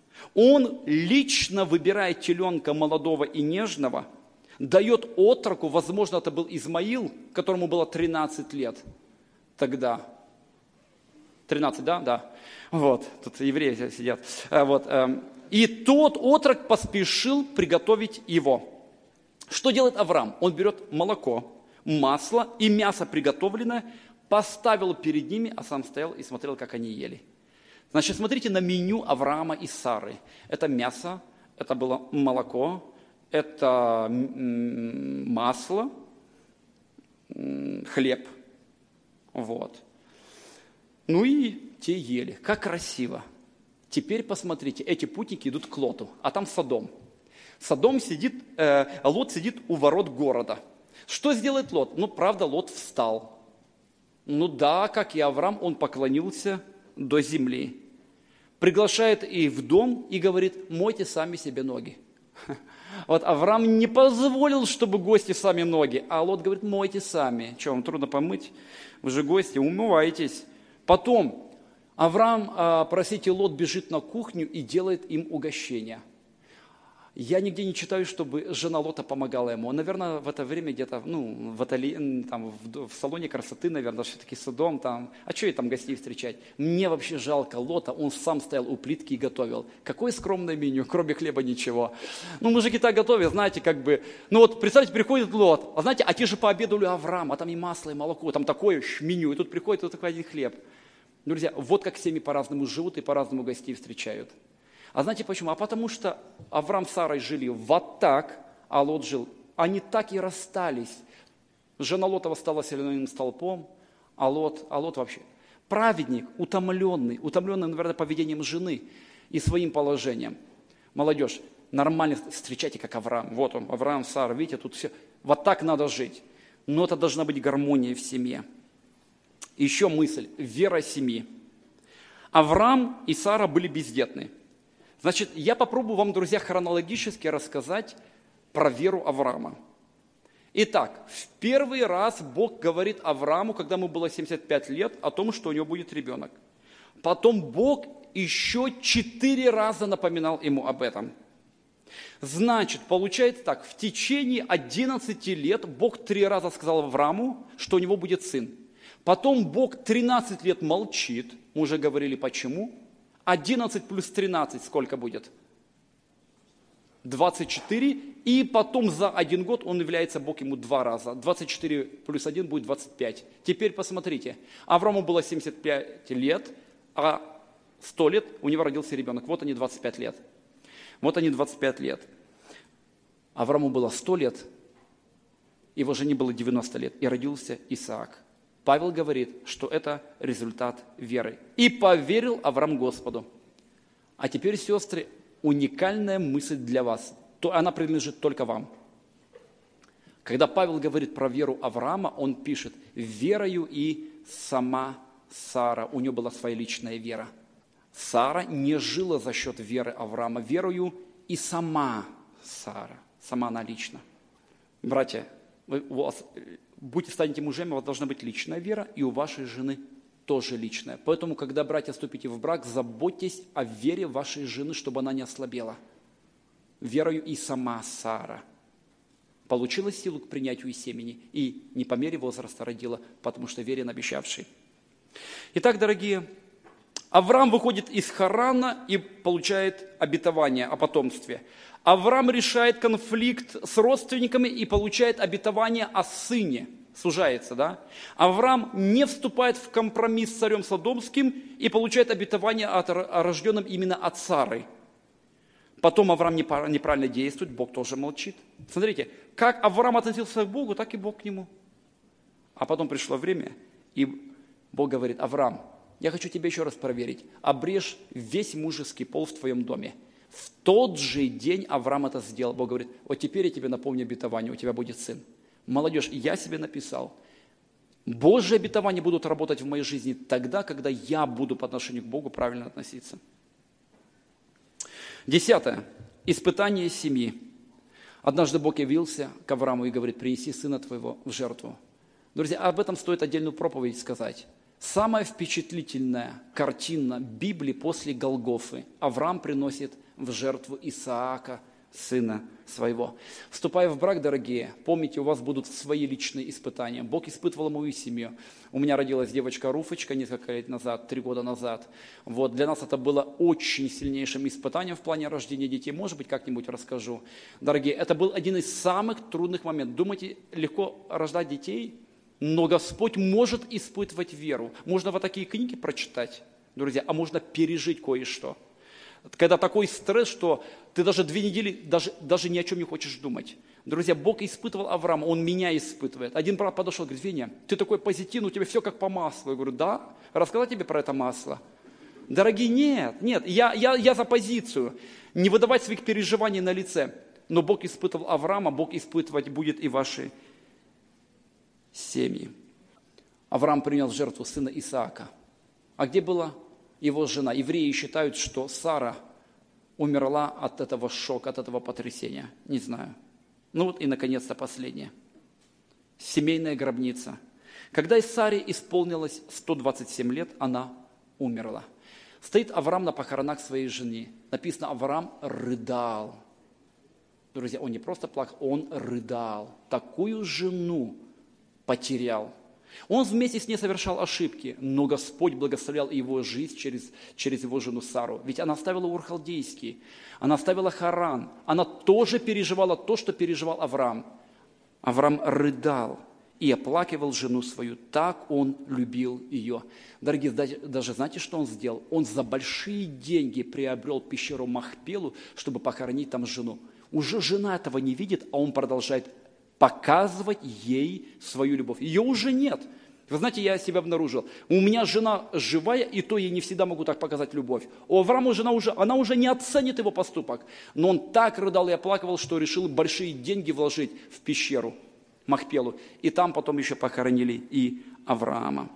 Он лично выбирает теленка молодого и нежного, дает отроку, возможно, это был Измаил, которому было тринадцать лет тогда. тринадцать, да? Да. Вот, тут евреи сидят. Вот. И тот отрок поспешил приготовить его. Что делает Авраам? Он берет молоко, масло и мясо приготовленное, поставил перед ними, а сам стоял и смотрел, как они ели. Значит, смотрите на меню Авраама и Сары. Это мясо, это было молоко, это масло, хлеб. Вот. Ну и те ели. Как красиво. Теперь посмотрите, эти путники идут к Лоту, а там Содом. Содом сидит, э, Лот сидит у ворот города. Что сделает Лот? Ну, правда, Лот встал. Ну да, как и Авраам, он поклонился до земли. Приглашает их в дом и говорит: мойте сами себе ноги. Вот Авраам не позволил, чтобы гости сами ноги, а Лот говорит: мойте сами. Что, вам трудно помыть? Вы же гости, умывайтесь. Потом Авраам, простите, Лот бежит на кухню и делает им угощение. Я нигде не читаю, чтобы жена Лота помогала ему. Наверное, в это время где-то, ну, в, ателье, там, в, в салоне красоты, наверное, все-таки Содом там. А что ей там гостей встречать? Мне вообще жалко Лота, он сам стоял у плитки и готовил. Какое скромное меню, кроме хлеба ничего. Ну, мужики так готовят, знаете, как бы. Ну вот, представьте, приходит Лот, а знаете, а те же пообедали у Авраама, а там и масло, и молоко, там такое меню, и тут приходит вот такой один хлеб. Друзья, вот как семьи по-разному живут и по-разному гостей встречают. А знаете почему? А потому что Авраам с Сарой жили вот так, а Лот жил. Они так и расстались. Жена Лота стала соляным столпом, а Лот, а Лот вообще праведник, утомленный, утомленный, наверное, поведением жены и своим положением. Молодежь, нормально встречайте, как Авраам. Вот он, Авраам, Сара, видите, тут все. Вот так надо жить. Но это должна быть гармония в семье. Еще мысль, вера семьи. Авраам и Сара были бездетны. Значит, я попробую вам, друзья, хронологически рассказать про веру Авраама. Итак, в первый раз Бог говорит Аврааму, когда ему было семьдесят пять лет, о том, что у него будет ребенок. Потом Бог еще четыре раза напоминал ему об этом. Значит, получается так, в течение одиннадцати лет Бог три раза сказал Аврааму, что у него будет сын. Потом Бог тринадцать лет молчит, мы уже говорили почему. одиннадцать плюс тринадцать сколько будет? двадцать четыре. И потом за один год он является Бог ему два раза. двадцать четыре плюс один будет двадцать пять. Теперь посмотрите. Аврааму было семьдесят пять лет, а сто лет у него родился ребенок. Вот они двадцать пять лет. Вот они двадцать пять лет. Аврааму было сто лет, его жене было девяносто лет, и родился Исаак. Павел говорит, что это результат веры. И поверил Авраам Господу. А теперь, сестры, уникальная мысль для вас. То она принадлежит только вам. Когда Павел говорит про веру Авраама, он пишет: верою и сама Сара, у нее была своя личная вера. Сара не жила за счет веры Авраама, верою и сама Сара, сама она лично. Братья, вы, у вас, будьте станете мужьями, у вас должна быть личная вера, и у вашей жены тоже личная. Поэтому, когда, братья, вступите в брак, заботьтесь о вере вашей жены, чтобы она не ослабела. Верою и сама Сара получила силу к принятию семени и не по мере возраста родила, потому что верен обещавший. Итак, дорогие, Авраам выходит из Харана и получает обетование о потомстве. Авраам решает конфликт с родственниками и получает обетование о сыне. Сужается, да? Авраам не вступает в компромисс с царем Содомским и получает обетование о рожденном именно от Сары. Потом Авраам неправильно действует, Бог тоже молчит. Смотрите, как Авраам относился к Богу, так и Бог к нему. А потом пришло время, и Бог говорит: Авраам, я хочу тебя еще раз проверить. Обрежь весь мужеский пол в твоем доме. В тот же день Авраам это сделал. Бог говорит: вот теперь я тебе напомню обетование, у тебя будет сын. Молодежь, я себе написал. Божьи обетования будут работать в моей жизни тогда, когда я буду по отношению к Богу правильно относиться. Десятое. Испытание семьи. Однажды Бог явился к Аврааму и говорит: принеси сына твоего в жертву. Друзья, об этом стоит отдельную проповедь сказать. Самая впечатлительная картина Библии после Голгофы. Авраам приносит в жертву Исаака, сына своего. Вступая в брак, дорогие, помните, у вас будут свои личные испытания. Бог испытывал мою семью. У меня родилась девочка Руфочка несколько лет назад, три года назад. Вот, для нас это было очень сильнейшим испытанием в плане рождения детей. Может быть, как-нибудь расскажу. Дорогие, это был один из самых трудных моментов. Думаете, легко рождать детей? Но Господь может испытывать веру. Можно вот такие книги прочитать, друзья, а можно пережить кое-что. Когда такой стресс, что ты даже две недели даже, даже ни о чем не хочешь думать. Друзья, Бог испытывал Авраама, Он меня испытывает. Один брат подошел, говорит: Веня, ты такой позитивный, у тебя все как по маслу. Я говорю: да, рассказать тебе про это масло? Дорогие, нет, нет, я, я, я за позицию. Не выдавать своих переживаний на лице. Но Бог испытывал Авраама, Бог испытывать будет и ваши семьи. Авраам принял в жертву сына Исаака. А где была его жена? Евреи считают, что Сара умерла от этого шока, от этого потрясения. Не знаю. Ну вот и, наконец-то, последнее. Семейная гробница. Когда Саре исполнилось сто двадцать семь лет, она умерла. Стоит Авраам на похоронах своей жены. Написано: Авраам рыдал. Друзья, он не просто плакал, он рыдал. Такую жену потерял. Он вместе с ней совершал ошибки, но Господь благословлял его жизнь через, через его жену Сару. Ведь она оставила Ур Халдейский, она оставила Харан, она тоже переживала то, что переживал Авраам. Авраам рыдал и оплакивал жену свою, так он любил ее. Дорогие, даже знаете, что он сделал? Он за большие деньги приобрел пещеру Махпелу, чтобы похоронить там жену. Уже жена этого не видит, а он продолжает показывать ей свою любовь. Ее уже нет. Вы знаете, я себя обнаружил. У меня жена живая, и то ей не всегда могу так показать любовь. У Авраама жена уже, она уже не оценит его поступок. Но он так рыдал и оплакивал, что решил большие деньги вложить в пещеру Махпелу. И там потом еще похоронили и Авраама.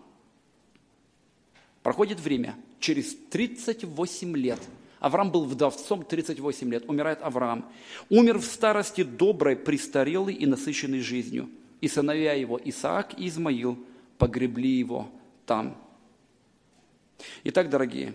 Проходит время. Через тридцать восемь лет Авраам был вдовцом, тридцать восемь лет, умирает Авраам. Умер в старости доброй, престарелый и насыщенной жизнью. И сыновья его, Исаак и Измаил, погребли его там. Итак, дорогие,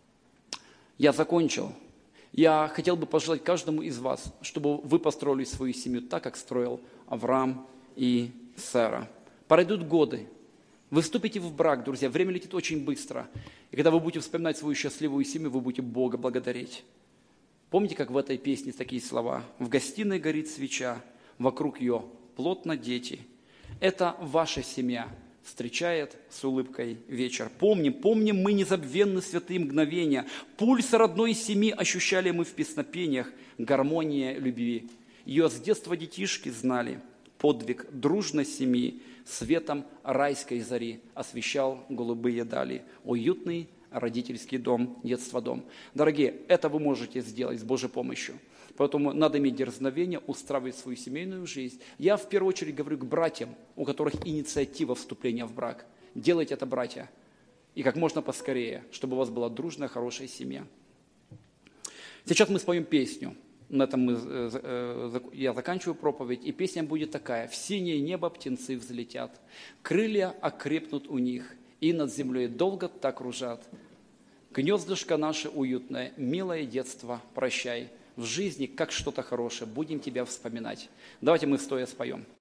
я закончил. Я хотел бы пожелать каждому из вас, чтобы вы построили свою семью так, как строил Авраам и Сара. Пройдут годы. Вы вступите в брак, друзья, время летит очень быстро. И когда вы будете вспоминать свою счастливую семью, вы будете Бога благодарить. Помните, как в этой песне такие слова? «В гостиной горит свеча, вокруг ее плотно дети». Это ваша семья встречает с улыбкой вечер. Помним, помним мы незабвенны святые мгновения. Пульс родной семьи ощущали мы в песнопениях, гармония любви. Ее с детства детишки знали. Подвиг дружной семьи светом райской зари освещал голубые дали. Уютный родительский дом, детство-дом. Дорогие, это вы можете сделать с Божьей помощью. Поэтому надо иметь дерзновение, устраивать свою семейную жизнь. Я в первую очередь говорю к братьям, у которых инициатива вступления в брак. Делайте это, братья. и как можно поскорее, чтобы у вас была дружная, хорошая семья. Сейчас мы споем песню. На этом мы, я заканчиваю проповедь, и песня будет такая. «В синее небо птенцы взлетят, крылья окрепнут у них, и над землей долго так кружат. Гнездышко наше уютное, милое детство, прощай. В жизни, как что-то хорошее, будем тебя вспоминать». Давайте мы стоя споем.